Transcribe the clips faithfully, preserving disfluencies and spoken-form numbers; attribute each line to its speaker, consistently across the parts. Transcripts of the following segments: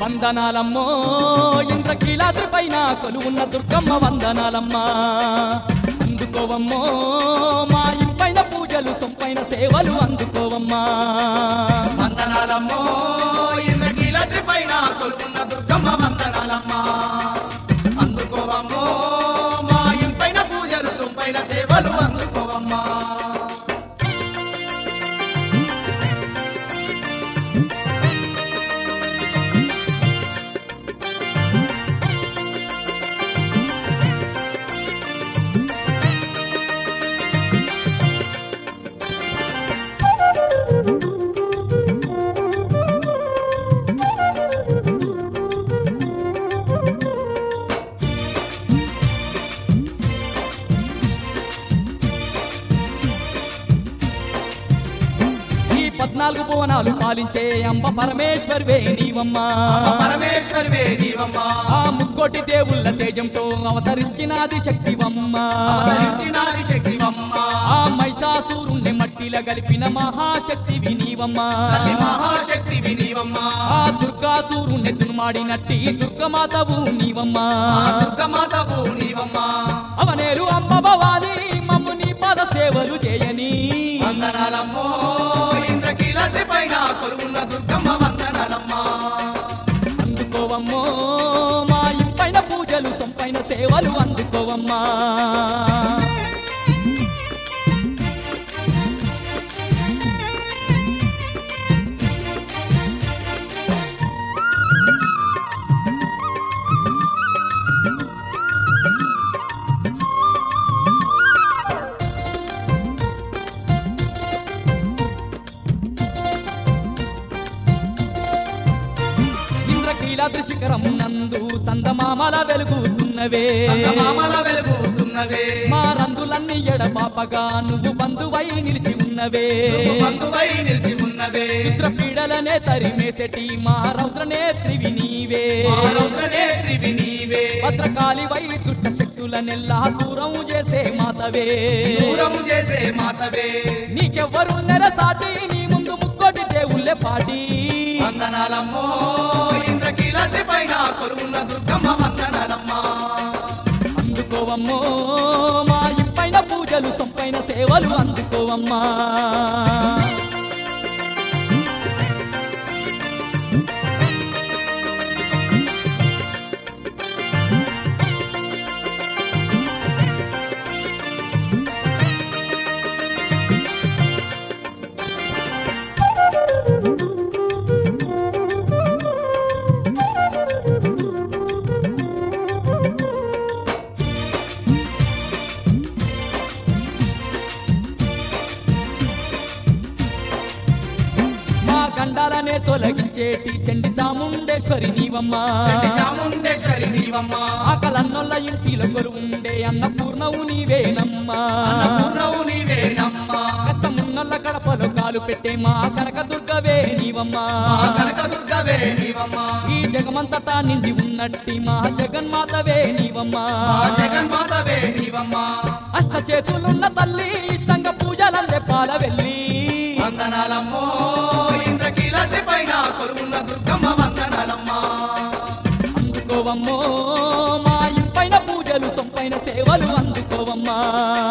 Speaker 1: వందనాలమ్మో ఇంద్రకీలాద్రి పైన కొలువున్న దుర్గమ్మ వందనాలమ్మా అందుకోవమ్మో మా ఇంపైన పూజలు సొంపైన సేవలు అందుకోవమ్మా
Speaker 2: వందనాలమ్మో ఇంద్రకీలాద్రి పైన కొలువున్న దుర్గమ్మ వందనాలమ్మా అందుకోవమ్మో మా ఇంపైన పూజలు సొంపైన సేవలు అందుకోవమ్మా
Speaker 1: పద్నాలుగు భువనాలు పాలించే అంబ పరమేశ్వరివే నీవమ్మా
Speaker 2: పరమేశ్వరివే నీవమ్మా
Speaker 1: ఆ ముక్కోటి దేవుళ్ళ తేజంతో అవతరించినాది శక్తివమ్మా
Speaker 2: అవతరించినాది శక్తివమ్మా
Speaker 1: ఆ మహిషాసురుణ్ణి మట్టిల గలిపిన మహాశక్తివి నీవమ్మా
Speaker 2: మహాశక్తివి నీవమ్మా
Speaker 1: ఆ దుర్గాసురుణ్ణి దుర్మాడినట్టి దుర్గమాతవు నీవమ్మా
Speaker 2: దుర్గమాతవు నీవమ్మా
Speaker 1: అవనేరు అమ్మ భవాని మమ్ము నీ పద సేవలు చేయని
Speaker 2: వందనాలమ్మో ఇంద్రకీలాద్రి పైన కొలువున్న దుర్గమ్మ వందనాలమ్మా
Speaker 1: అందుకోవమ్మో మా ఇంపైన పూజలు సొంపైన సేవలు అందుకోవమ్మా ఇంద్రకీలాద్రి శిఖరం నందు సందమామల వెలుగుతున్నవే
Speaker 2: సందమామల వెలుగుతున్నవే
Speaker 1: మా రంగులన్నీ ఎడపాపగా నువ్వు బంధువై నిలిచి ఉన్నవే
Speaker 2: బంధువై నిలిచి ఉన్నవే
Speaker 1: చిత్ర పీడలనే తరిమేసెటి మా రౌద్ర నేత్రివి నీవే
Speaker 2: రౌద్ర నేత్రివి నీవే
Speaker 1: భద్రకాళివై దుష్ట శక్తులనెల్లా దూరం చేసే మాతవే
Speaker 2: దూరము చేసే మాతవే
Speaker 1: నీకెవ్వరు నెరసాటి నీ ముందు ముక్కోటి దేవుళ్ళే పాటి
Speaker 2: వందనాలమ్మో ఇంద్రకీలాద్రి పైన కొలువున్న దుర్గమ్మ వందనాలమ్మా
Speaker 1: అందుకోవమ్మో మా ఇంపైన పూజలు సొంపైన సేవలు అందుకోవమ్మా గండాలనే తొలగించేటి చండి చాముండేశ్వరి నీవమ్మా
Speaker 2: చండి చాముండేశ్వరి నీవమ్మా
Speaker 1: ఆకలన్నొల్ల ఇంటిలో కొలువుండే అన్నపూర్ణవు నీవేనమ్మా
Speaker 2: అన్నపూర్ణవు నీవేనమ్మా
Speaker 1: కష్టమున్నొల్ల కడపలో కాలు పెట్టే మా కనక దుర్గవే నీవమ్మా
Speaker 2: కనక దుర్గవే నీవమ్మా
Speaker 1: ఈ జగమంతటా నిండి ఉన్నట్టి మా జగన్మాతవే నీవమ్మా
Speaker 2: జగన్మాతవే నీవమ్మా
Speaker 1: అష్ట చేతులున్న తల్లి ఇష్టంగా పూజలందే పాల వెళ్ళి
Speaker 2: వందనాలమ్మో ఇంద్రకీలాద్రి పైన కొలువున్న దుర్గమ్మ వందనాలమ్మా
Speaker 1: అందుకోవమ్మో మా ఇంపైన పూజలు సొంపైన సేవలు అందుకోవమ్మా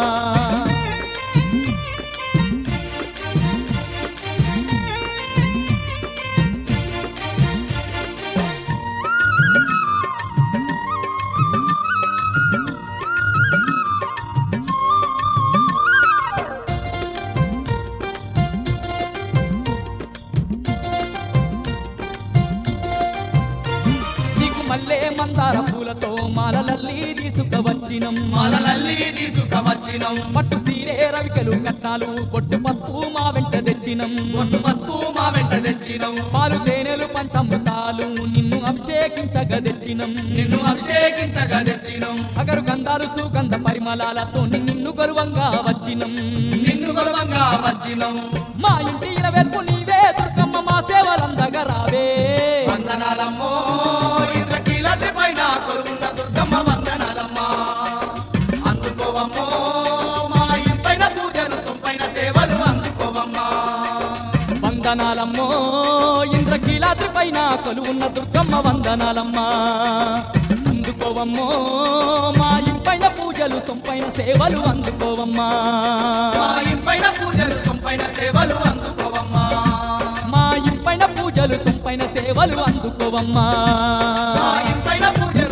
Speaker 1: మల్లె మందార పూలతో మాలలల్లి తీసుకవచ్చినం
Speaker 2: మాలలల్లి తీసుకవచ్చినం
Speaker 1: పట్టు సీరే రవికలు కట్నాలు పొట్టు పసుపు మా వెంట తెచ్చినం
Speaker 2: పొట్టు పసుపు మా వెంట తెచ్చినం
Speaker 1: పాలు తేనెలు పంచామృతాలు నిన్ను అభిషేకించగా తెచ్చినం
Speaker 2: నిన్ను అభిషేకించగా తెచ్చినం
Speaker 1: అగరు గంధాలు సుగంధ పరిమళాలతో నిన్ను గర్వంగా వచ్చినం
Speaker 2: నిన్ను గర్వంగా వచ్చినం
Speaker 1: మా ఇంటి ఇరవెల్పు నీవే దుర్గమ్మ మా సేవలందగా రావే
Speaker 2: వందనాలమ్మో ఇంద్రకీలాద్రి పైన కొలువున్న దుర్గమ్మ వందనాలమ్మా అందుకోవమ్మో మా ఇంపైన పూజలు సొంపైన సేవలు అందుకోవమ్మా
Speaker 1: వందనాలమ్మో ఇంద్రకీల ఇంద్రకీలాద్రి పైన కొలువున్న దుర్గమ్మ వందనాలమ్మా అందుకోవమ్మో మా ఇంపైన పూజలు సొంపైన సేవలు అందుకోవమ్మా
Speaker 2: మా ఇంపైన పూజలు సొంపైన సేవలు అందుకోవమ్మా
Speaker 1: మా ఇంపైన పూజలు సొంపైన సేవలు అందుకోవమ్మా
Speaker 2: మా ఇంపైన పూజలు